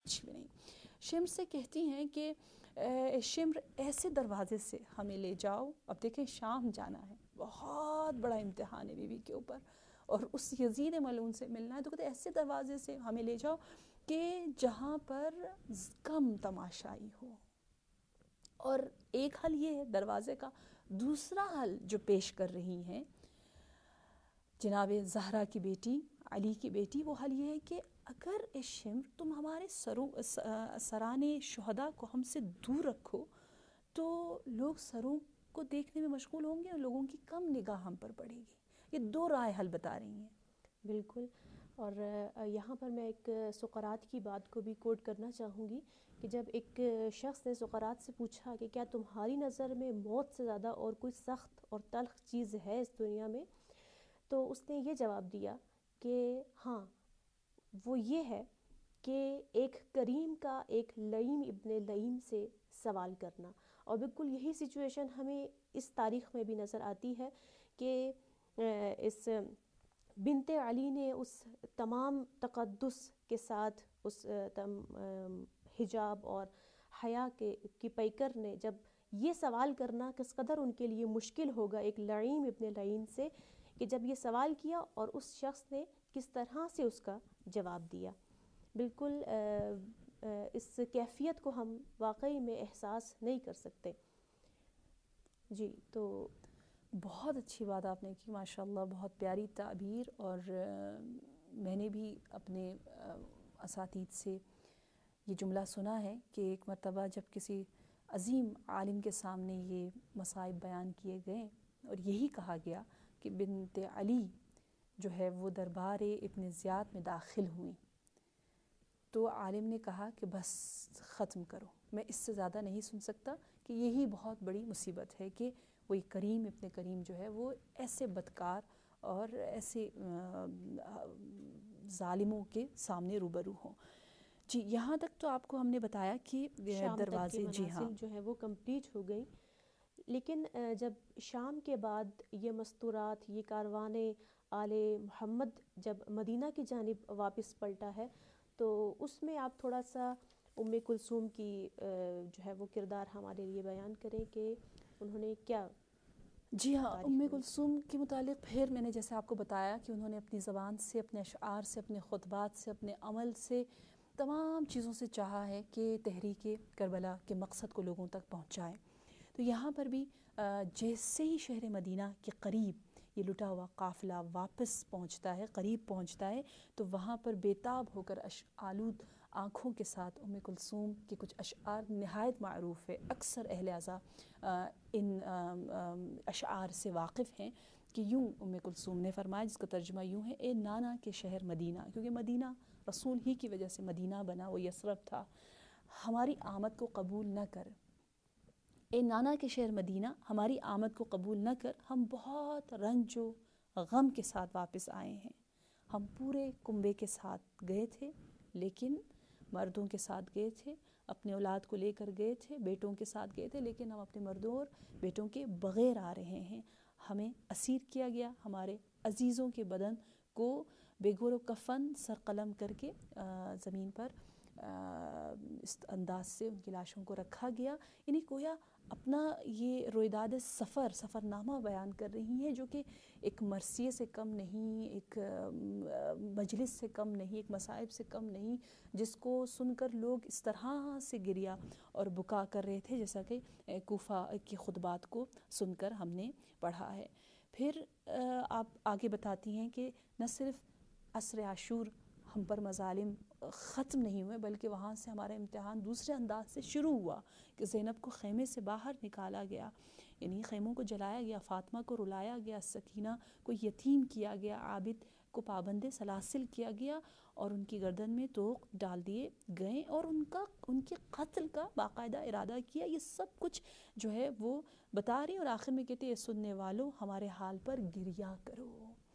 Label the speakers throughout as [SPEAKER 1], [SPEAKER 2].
[SPEAKER 1] کچھ بھی نہیں. شمر سے کہتی ہیں کہ شمر ایسے دروازے سے ہمیں لے جاؤ. اب دیکھیں شام جانا ہے, بہت بڑا امتحان ہے بیوی کے اوپر, اور اس یزید ملعون سے ملنا ہے, تو کہتے ایسے دروازے سے ہمیں لے جاؤ کہ جہاں پر کم تماشائی ہو. اور ایک حل یہ ہے دروازے کا. دوسرا حل جو پیش کر رہی ہیں جناب زہرا کی بیٹی, علی کی بیٹی, وہ حل یہ ہے کہ اگر اے شمر تم ہمارے سران شہداء کو ہم سے دور رکھو تو لوگ سروں کو دیکھنے میں مشغول ہوں گے اور لوگوں کی کم نگاہ ہم پر پڑے گی. یہ دو رائے حل بتا رہی ہیں.
[SPEAKER 2] بالکل. اور یہاں پر میں ایک سقراط کی بات کو بھی کوٹ کرنا چاہوں گی کہ جب ایک شخص نے سقراط سے پوچھا کہ کیا تمہاری نظر میں موت سے زیادہ اور کوئی سخت اور تلخ چیز ہے اس دنیا میں, تو اس نے یہ جواب دیا کہ ہاں, وہ یہ ہے کہ ایک کریم کا ایک لئیم ابن لئیم سے سوال کرنا. اور بالکل یہی سچویشن ہمیں اس تاریخ میں بھی نظر آتی ہے کہ اس بنت علی نے اس تمام تقدس کے ساتھ اس حجاب اور حیا کی پیکر نے جب یہ سوال کرنا کس قدر ان کے لیے مشکل ہوگا ایک لعیم ابن لعین سے, کہ جب یہ سوال کیا اور اس شخص نے کس طرح سے اس کا جواب دیا. بالکل اس کیفیت کو ہم واقعی میں احساس نہیں کر سکتے. جی, تو
[SPEAKER 1] بہت اچھی بات آپ نے کی ماشاءاللہ, بہت پیاری تعبیر. اور میں نے بھی اپنے اساتید سے یہ جملہ سنا ہے کہ ایک مرتبہ جب کسی عظیم عالم کے سامنے یہ مصائب بیان کیے گئے اور یہی کہا گیا کہ بنت علی جو ہے وہ دربار ابن زیاد میں داخل ہوئیں, تو عالم نے کہا کہ بس ختم کرو, میں اس سے زیادہ نہیں سن سکتا, کہ یہی بہت بڑی مصیبت ہے کہ وہی کریم ابن کریم جو ہے وہ ایسے بدکار اور ایسے ظالموں کے سامنے روبرو ہوں. جی, یہاں تک تو آپ کو ہم نے بتایا کہ
[SPEAKER 2] شام تک کے
[SPEAKER 1] دروازے, جی ہاں,
[SPEAKER 2] منازل جو ہے وہ کمپلیٹ ہو گئی. لیکن جب شام کے بعد یہ مستورات, یہ کاروان آل محمد جب مدینہ کی جانب واپس پلٹا ہے, تو اس میں آپ تھوڑا سا کلثوم کی جو ہے وہ کردار ہمارے لیے بیان کریں کہ انہوں نے کیا.
[SPEAKER 1] جی ہاں,
[SPEAKER 2] تعریف کریں.
[SPEAKER 1] کلثوم کے متعلق پھر میں نے جیسے آپ کو بتایا کہ انہوں نے اپنی زبان سے, اپنے اشعار سے, اپنے خطبات سے, اپنے عمل سے, تمام چیزوں سے چاہا ہے کہ تحریک کربلا کے مقصد کو لوگوں تک پہنچائے. تو یہاں پر بھی جیسے ہی شہر مدینہ کے قریب یہ لٹا ہوا قافلہ واپس پہنچتا ہے, قریب پہنچتا ہے, تو وہاں پر بیتاب ہو کر آلود آنکھوں کے ساتھ کلثوم کے کچھ اشعار نہایت معروف ہے. اکثر اہل عزا ان اشعار سے واقف ہیں کہ یوں کلثوم نے فرمایا, جس کا ترجمہ یوں ہے: اے نانا کے شہر مدینہ, کیونکہ مدینہ رسول ہی کی وجہ سے مدینہ بنا, وہ یثرب تھا, ہماری آمد کو قبول نہ کر. اے نانا کے شہر مدینہ, ہماری آمد کو قبول نہ کر, ہم بہت رنج و غم کے ساتھ واپس آئے ہیں. ہم پورے کنبے کے ساتھ گئے تھے, لیکن مردوں کے ساتھ گئے تھے, اپنے اولاد کو لے کر گئے تھے, بیٹوں کے ساتھ گئے تھے, لیکن ہم اپنے مردوں اور بیٹوں کے بغیر آ رہے ہیں. ہمیں اسیر کیا گیا, ہمارے عزیزوں کے بدن کو بے گور و کفن سر قلم کر کے زمین پر اس انداز سے ان کی لاشوں کو رکھا گیا. یعنی گویا اپنا یہ رویداد سفر نامہ بیان کر رہی ہیں, جو کہ ایک مرثیے سے کم نہیں, ایک مجلس سے کم نہیں, ایک مصائب سے کم نہیں, جس کو سن کر لوگ اس طرح سے گریا اور بکا کر رہے تھے جیسا کہ کوفہ کی خطبات کو سن کر ہم نے پڑھا ہے. پھر آپ آگے بتاتی ہیں کہ نہ صرف عصر عاشور ہم پر مظالم ختم نہیں ہوئے, بلکہ وہاں سے ہمارا امتحان دوسرے انداز سے شروع ہوا کہ زینب کو خیمے سے باہر نکالا گیا, یعنی خیموں کو جلایا گیا, فاطمہ کو رلایا گیا, سکینہ کو یتیم کیا گیا, عابد کو پابند سلاسل کیا گیا, اور ان کی گردن میں طوق ڈال دیے گئے, اور ان کے قتل کا باقاعدہ ارادہ کیا. یہ سب کچھ جو ہے وہ بتا رہی, اور آخر میں کہتے ہیں: سننے والوں ہمارے حال پر گریا کرو.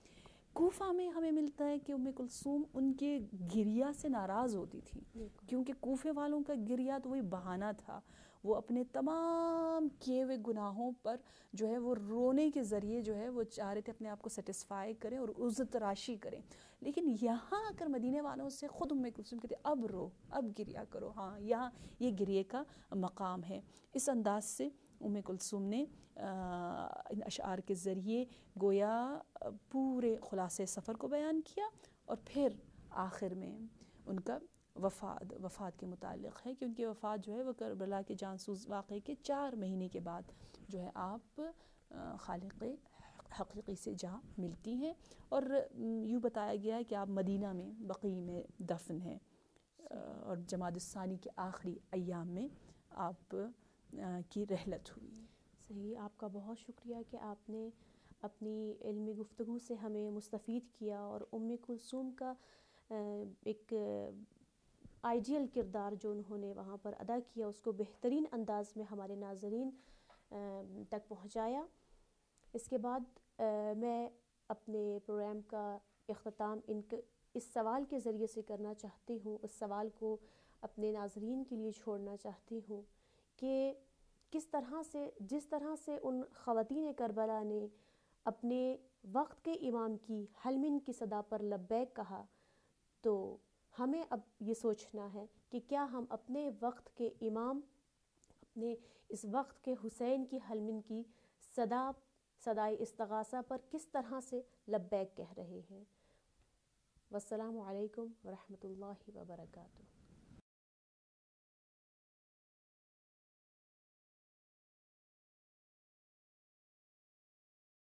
[SPEAKER 1] کوفہ میں ہمیں ملتا ہے کہ ام کلثوم ان کے گریا سے ناراض ہوتی تھی، کیونکہ کوفے والوں کا گریا تو وہی بہانہ تھا، وہ اپنے تمام کیے ہوئے گناہوں پر جو ہے وہ رونے کے ذریعے جو ہے وہ چاہ رہے تھے اپنے آپ کو سیٹسفائی کریں اور عزت تراشی کریں. لیکن یہاں آ کر مدینے والوں سے خود ام کلثوم کہتے اب رو، اب گریا کرو. ہاں یہاں یہ گریے کا مقام ہے. اس انداز سے ام کلثوم نے ان اشعار کے ذریعے گویا پورے خلاصے سفر کو بیان کیا، اور پھر آخر میں ان کا وفات کے متعلق ہے کہ ان کی وفات جو ہے وہ کربلا کے جانسوز واقعے کے 4 مہینے کے بعد جو ہے آپ خالق حقیقی سے جا ملتی ہیں. اور یوں بتایا گیا ہے کہ آپ مدینہ میں بقیع میں دفن ہیں، اور جمادی الثانی کے آخری ایام میں آپ کی رحلت ہوئی.
[SPEAKER 2] صحیح، آپ کا بہت شکریہ کہ آپ نے اپنی علمی گفتگو سے ہمیں مستفید کیا، اور ام کلثوم کا ایک آئیڈیل کردار جو انہوں نے وہاں پر ادا کیا اس کو بہترین انداز میں ہمارے ناظرین تک پہنچایا. اس کے بعد میں اپنے پروگرام کا اختتام اس سوال کے ذریعے سے کرنا چاہتی ہوں، اس سوال کو اپنے ناظرین کے لیے چھوڑنا چاہتی ہوں کہ جس طرح سے ان خواتین کربلا نے اپنے وقت کے امام کی حلمن کی صدا پر لبیک کہا، تو ہمیں اب یہ سوچنا ہے کہ کیا ہم اپنے وقت کے امام، اپنے اس وقت کے حسین کی حلمن کی صدائے استغاثہ پر کس طرح سے لبیک کہہ رہے ہیں. والسلام علیکم ورحمۃ اللہ وبرکاتہ.